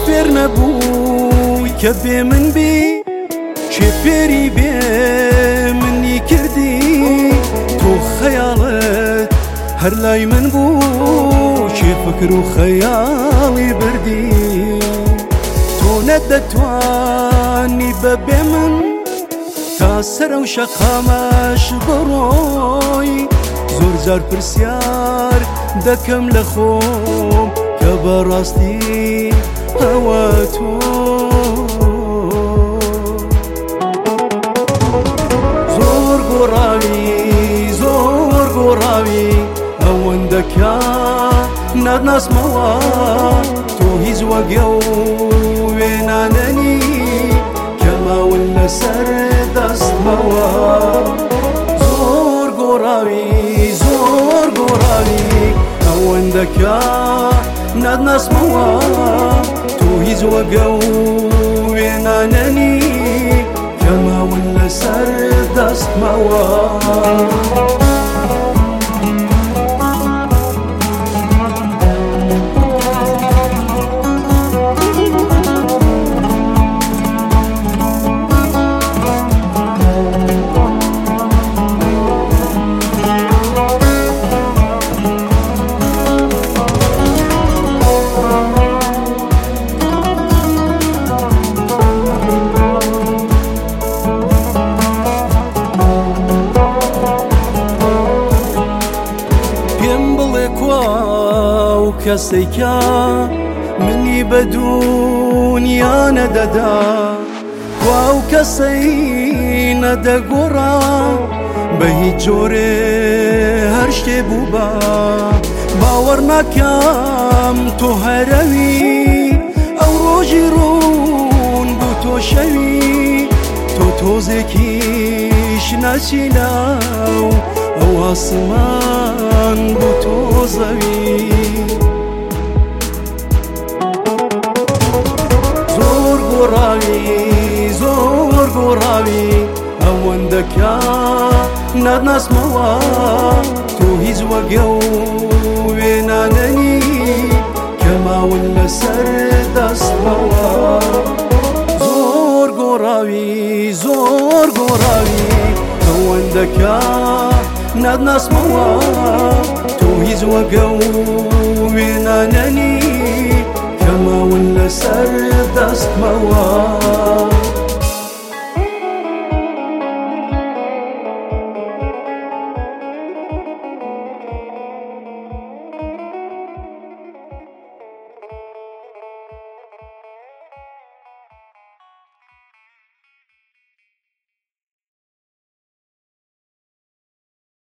فێر نەبووی کە بێ من بی چێ فێری بێ منی کردی تۆ خەیاڵت هەر لای من بوو چێ فکر و خەیاڵی بردی تۆ نەدەتوانی بەبێ من تا سەر ئەو شەقامەش بڕۆی زۆر جار پرسیار دەکەم لە خۆم کە بەڕاستی ئەوە تۆ زۆر گۆڕاوی ئەوەندەکە نادناسمەوە تۆ هیچ وەگە و وێنانەنی کە ماون لەسەر دەستمەوە زۆر گۆڕاوی ئەوەندەکە نادناسمەوە تۆ هیچ وەگە و وێنانەنی کە ماون لەسەر دەستمەوە کەسێکە منی بە دونیا نەدەدا وا و کەسەی نەدەگۆڕا بە هیچ جۆرێ هەر شتێ بوو بە باوەڕ ناکەم تۆ هەرەوی ئەو ڕۆژی ڕوون بوو تۆ شەوی تۆ تۆزێکیش نەچیناو ئەو ئاسمان بوو تۆ زەوی زۆر گۆڕاوی ئەوەندەکە نادناسمەوە تۆ هیچ وەگە و وێنانەنی کە ماون لەسەر دەستمەوە زۆر گۆڕاوی ئەوەندەکە نادناسمەوە تۆ هیچ وەگە و وێنانەنی کە ماون لەسەر دەستمەوە